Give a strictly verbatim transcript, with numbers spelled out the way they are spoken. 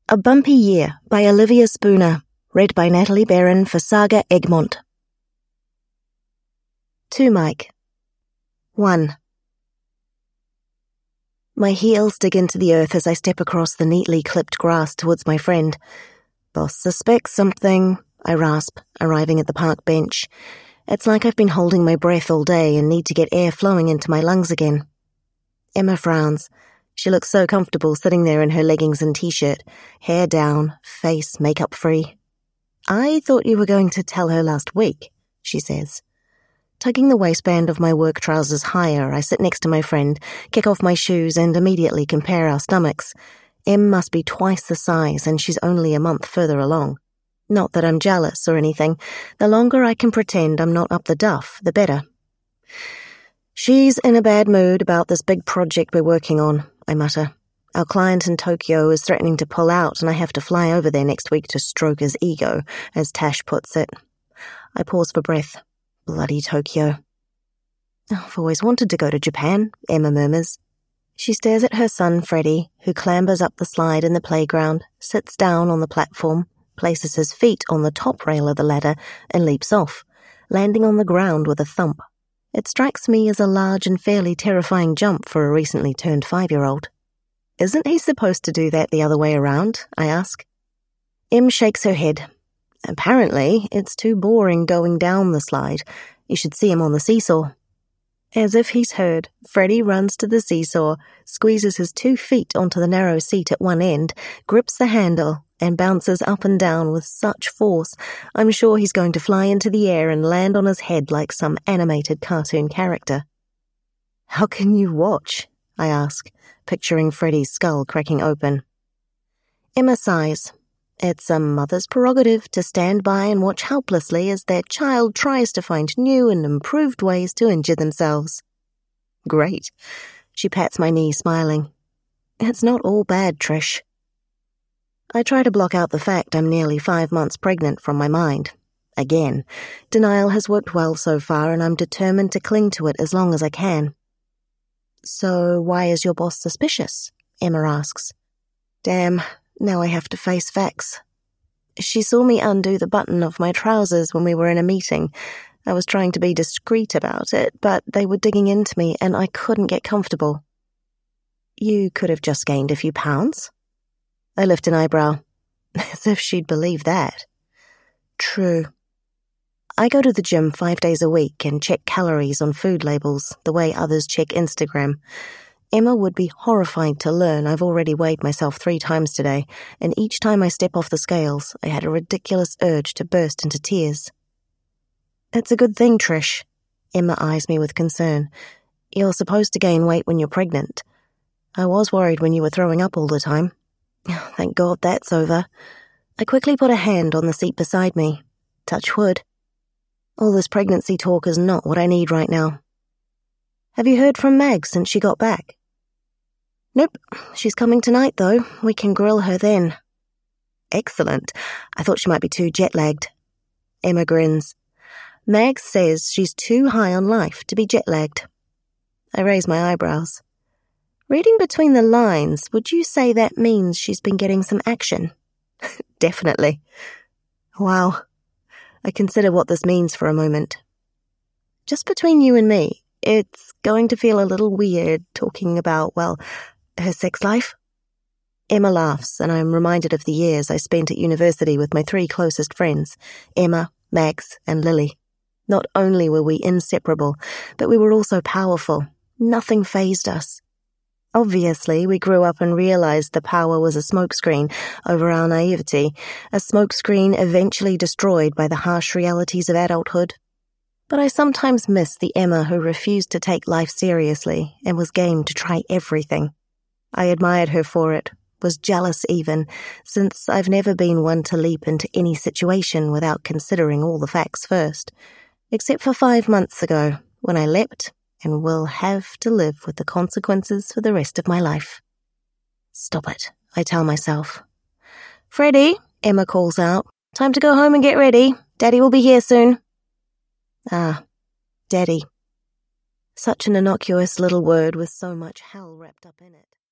A Bumpy Year by Olivia Spooner, read by Natalie Barron for Saga Egmont. To Mike. one. My heels dig into the earth as I step across the neatly clipped grass towards my friend. Boss suspects something, I rasp, arriving at the park bench. It's like I've been holding my breath all day and need to get air flowing into my lungs again. Emma frowns. She looks so comfortable sitting there in her leggings and t-shirt, hair down, face makeup-free. I thought you were going to tell her last week, she says. Tugging the waistband of my work trousers higher, I sit next to my friend, kick off my shoes, and immediately compare our stomachs. Em must be twice the size, and she's only a month further along. Not that I'm jealous or anything. The longer I can pretend I'm not up the duff, the better. She's in a bad mood about this big project we're working on, I mutter. Our client in Tokyo is threatening to pull out, and I have to fly over there next week to stroke his ego, as Tash puts it. I pause for breath. Bloody Tokyo. I've always wanted to go to Japan, Emma murmurs. She stares at her son, Freddie, who clambers up the slide in the playground, sits down on the platform, places his feet on the top rail of the ladder, and leaps off, landing on the ground with a thump. It strikes me as a large and fairly terrifying jump for a recently turned five-year-old. Isn't he supposed to do that the other way around? I ask. Em shakes her head. Apparently, it's too boring going down the slide. You should see him on the seesaw. As if he's heard, Freddie runs to the seesaw, squeezes his two feet onto the narrow seat at one end, grips the handle, and bounces up and down with such force, I'm sure he's going to fly into the air and land on his head like some animated cartoon character. How can you watch? I ask, picturing Freddie's skull cracking open. Emma sighs. It's a mother's prerogative to stand by and watch helplessly as their child tries to find new and improved ways to injure themselves. Great. She pats my knee, smiling. It's not all bad, Trish. I try to block out the fact I'm nearly five months pregnant from my mind. Again, denial has worked well so far, and I'm determined to cling to it as long as I can. So why is your boss suspicious? Emma asks. Damn, now I have to face facts. She saw me undo the button of my trousers when we were in a meeting. I was trying to be discreet about it, but they were digging into me and I couldn't get comfortable. You could have just gained a few pounds. I lift an eyebrow, as if she'd believe that. True. I go to the gym five days a week and check calories on food labels, the way others check Instagram. Emma would be horrified to learn I've already weighed myself three times today, and each time I step off the scales, I had a ridiculous urge to burst into tears. It's a good thing, Trish. Emma eyes me with concern. You're supposed to gain weight when you're pregnant. I was worried when you were throwing up all the time. Thank God that's over. I quickly put a hand on the seat beside me. Touch wood. All this pregnancy talk is not what I need right now. Have you heard from Mag since she got back? Nope. She's coming tonight, though. We can grill her then. Excellent. I thought she might be too jet-lagged. Emma grins. Mag says she's too high on life to be jet-lagged. I raise my eyebrows. Reading between the lines, would you say that means she's been getting some action? Definitely. Wow. I consider what this means for a moment. Just between you and me, it's going to feel a little weird talking about, well, her sex life. Emma laughs, and I'm reminded of the years I spent at university with my three closest friends, Emma, Max, and Lily. Not only were we inseparable, but we were also powerful. Nothing fazed us. Obviously, we grew up and realized the power was a smokescreen over our naivety, a smokescreen eventually destroyed by the harsh realities of adulthood. But I sometimes miss the Emma who refused to take life seriously and was game to try everything. I admired her for it, was jealous even, since I've never been one to leap into any situation without considering all the facts first, except for five months ago, when I leapt and will have to live with the consequences for the rest of my life. Stop it, I tell myself. Freddie, Emma calls out. Time to go home and get ready. Daddy will be here soon. Ah, Daddy. Such an innocuous little word with so much hell wrapped up in it.